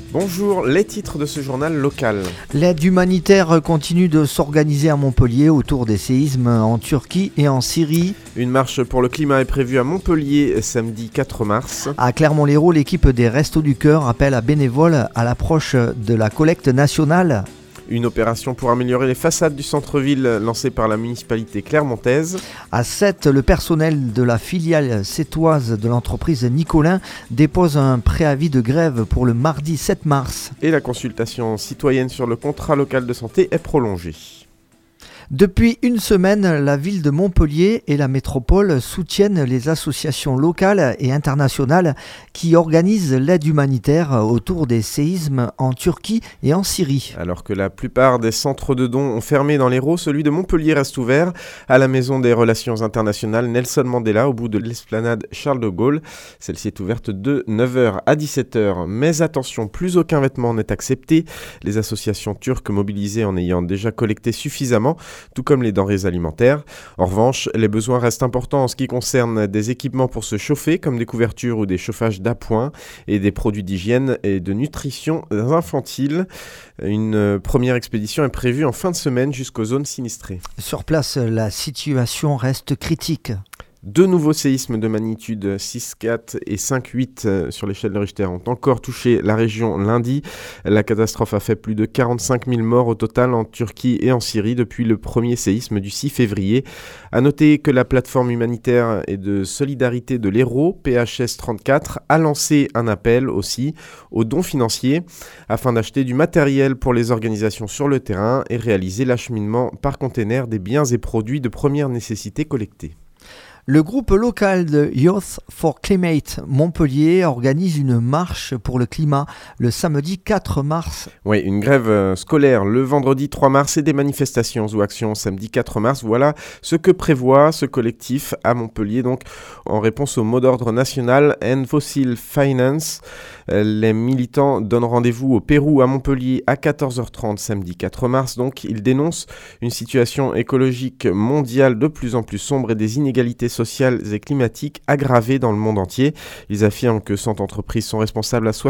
Bonjour, les titres de ce journal local. L'aide humanitaire continue de s'organiser à Montpellier autour des séismes en Turquie et en Syrie. Une marche pour le climat est prévue à Montpellier samedi 4 mars. À Clermont-Lérault, l'équipe des Restos du Cœur appelle à bénévoles à l'approche de la collecte nationale. Une opération pour améliorer les façades du centre-ville lancée par la municipalité clermontaise. À Sète, le personnel de la filiale sétoise de l'entreprise Nicolin dépose un préavis de grève pour le mardi 7 mars. Et la consultation citoyenne sur le contrat local de santé est prolongée. Depuis une semaine, la ville de Montpellier et la métropole soutiennent les associations locales et internationales qui organisent l'aide humanitaire autour des séismes en Turquie et en Syrie. Alors que la plupart des centres de dons ont fermé dans l'Hérault, celui de Montpellier reste ouvert à la Maison des Relations Internationales Nelson Mandela au bout de l'esplanade Charles de Gaulle. Celle-ci est ouverte de 9h à 17h. Mais attention, plus aucun vêtement n'est accepté. Les associations turques mobilisées en ayant déjà collecté suffisamment, tout comme les denrées alimentaires. En revanche, les besoins restent importants en ce qui concerne des équipements pour se chauffer, comme des couvertures ou des chauffages d'appoint, et des produits d'hygiène et de nutrition infantiles. Une première expédition est prévue en fin de semaine jusqu'aux zones sinistrées. Sur place, la situation reste critique. Deux nouveaux séismes de magnitude 6,4 et 5,8 sur l'échelle de Richter ont encore touché la région lundi. La catastrophe a fait plus de 45 000 morts au total en Turquie et en Syrie depuis le premier séisme du 6 février. A noter que la plateforme humanitaire et de solidarité de l'Hérault, PHS 34, a lancé un appel aussi aux dons financiers afin d'acheter du matériel pour les organisations sur le terrain et réaliser l'acheminement par container des biens et produits de première nécessité collectés. Le groupe local de Youth for Climate Montpellier organise une marche pour le climat le samedi 4 mars. Oui, une grève scolaire le vendredi 3 mars et des manifestations ou actions samedi 4 mars. Voilà ce que prévoit ce collectif à Montpellier. Donc, en réponse au mot d'ordre national End Fossil Finance, les militants donnent rendez-vous au Pérou à Montpellier à 14h30 samedi 4 mars. Donc, ils dénoncent une situation écologique mondiale de plus en plus sombre et des inégalités sociales et climatiques aggravées dans le monde entier. Ils affirment que 100 entreprises sont responsables à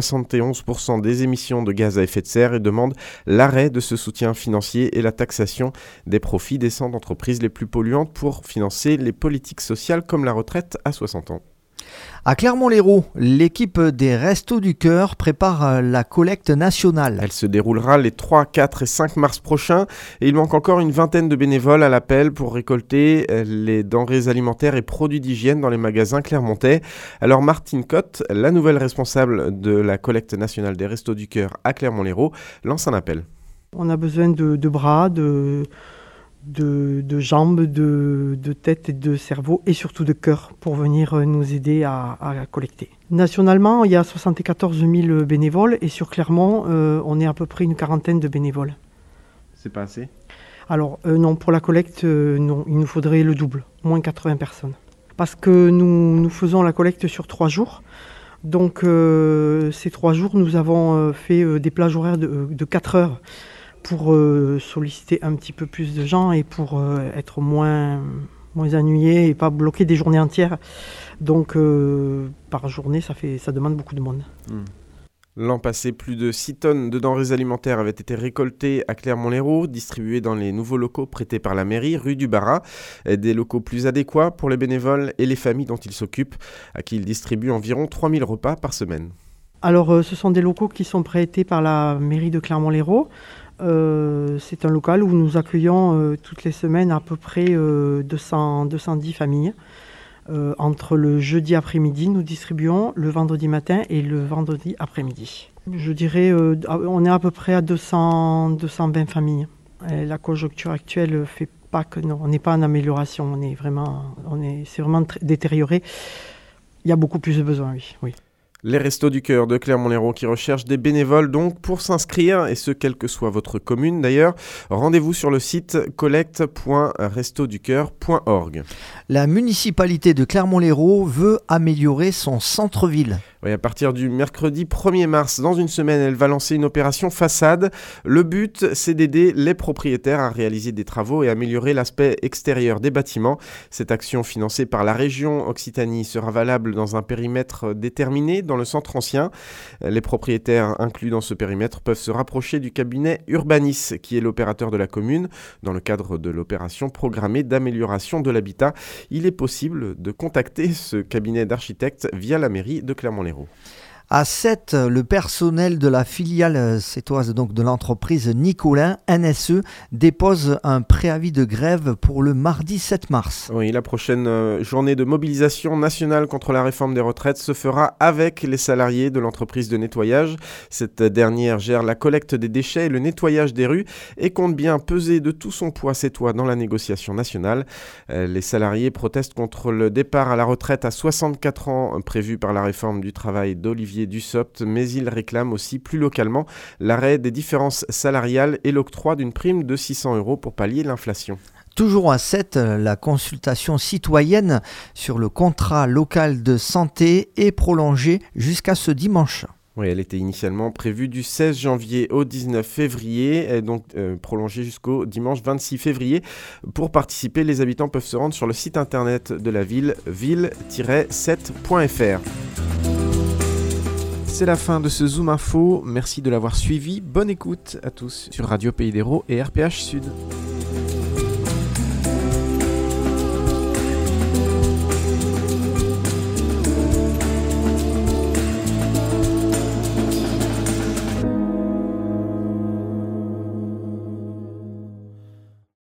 71% des émissions de gaz à effet de serre et demandent l'arrêt de ce soutien financier et la taxation des profits des 100 entreprises les plus polluantes pour financer les politiques sociales comme la retraite à 60 ans. À Clermont-Lérault, l'équipe des Restos du Cœur prépare la collecte nationale. Elle se déroulera les 3, 4 et 5 mars prochains et il manque encore une vingtaine de bénévoles à l'appel pour récolter les denrées alimentaires et produits d'hygiène dans les magasins clermontais. Alors Martine Cotte, la nouvelle responsable de la collecte nationale des Restos du Cœur à Clermont-Lérault, lance un appel. On a besoin de bras, de jambes, de tête et de cerveau et surtout de cœur pour venir nous aider à collecter. Nationalement, il y a 74 000 bénévoles et sur Clermont, on est à peu près une quarantaine de bénévoles. C'est pas assez ? Alors non, pour la collecte, non, il nous faudrait le double, moins 80 personnes. Parce que nous faisons la collecte sur 3 jours. Donc ces 3 jours, nous avons fait des plages horaires de 4 heures. Pour solliciter un petit peu plus de gens et pour être moins ennuyé et pas bloquer des journées entières. Donc par journée, ça demande beaucoup de monde. L'an passé, plus de 6 tonnes de denrées alimentaires avaient été récoltées à Clermont-Lérault, distribuées dans les nouveaux locaux prêtés par la mairie, rue du Barat. Des locaux plus adéquats pour les bénévoles et les familles dont ils s'occupent, à qui ils distribuent environ 3000 repas par semaine. Alors ce sont des locaux qui sont prêtés par la mairie de Clermont-Lérault. C'est un local où nous accueillons toutes les semaines à peu près 210 familles. Entre le jeudi après-midi, nous distribuons le vendredi matin et le vendredi après-midi. Je dirais on est à peu près à 220 familles. Et la conjoncture actuelle fait pas que non, on n'est pas en amélioration, c'est vraiment détérioré. Il y a beaucoup plus de besoins, oui. Les Restos du Cœur de Clermont-Lérault qui recherchent des bénévoles donc pour s'inscrire, et ce quelle que soit votre commune d'ailleurs. Rendez-vous sur le site collecte.restoducoeur.org. La municipalité de Clermont-Lérault veut améliorer son centre-ville. Oui, à partir du mercredi 1er mars, dans une semaine, elle va lancer une opération façade. Le but, c'est d'aider les propriétaires à réaliser des travaux et améliorer l'aspect extérieur des bâtiments. Cette action financée par la région Occitanie sera valable dans un périmètre déterminé dans le centre ancien. Les propriétaires inclus dans ce périmètre peuvent se rapprocher du cabinet Urbanis, qui est l'opérateur de la commune. Dans le cadre de l'opération programmée d'amélioration de l'habitat, il est possible de contacter ce cabinet d'architectes via la mairie de Clermont-Lérault. À 7, le personnel de la filiale sétoise donc de l'entreprise Nicolin NSE dépose un préavis de grève pour le mardi 7 mars. Oui, la prochaine journée de mobilisation nationale contre la réforme des retraites se fera avec les salariés de l'entreprise de nettoyage. Cette dernière gère la collecte des déchets et le nettoyage des rues et compte bien peser de tout son poids sétois dans la négociation nationale. Les salariés protestent contre le départ à la retraite à 64 ans prévu par la réforme du travail d'Olivier Dussopt, mais il réclame aussi plus localement l'arrêt des différences salariales et l'octroi d'une prime de 600 € pour pallier l'inflation. Toujours à 7, la consultation citoyenne sur le contrat local de santé est prolongée jusqu'à ce dimanche. Oui, elle était initialement prévue du 16 janvier au 19 février, et donc prolongée jusqu'au dimanche 26 février. Pour participer, les habitants peuvent se rendre sur le site internet de la ville, ville-7.fr. C'est la fin de ce Zoom Info. Merci de l'avoir suivi. Bonne écoute à tous sur Radio Pays d'Hérault et RPH Sud.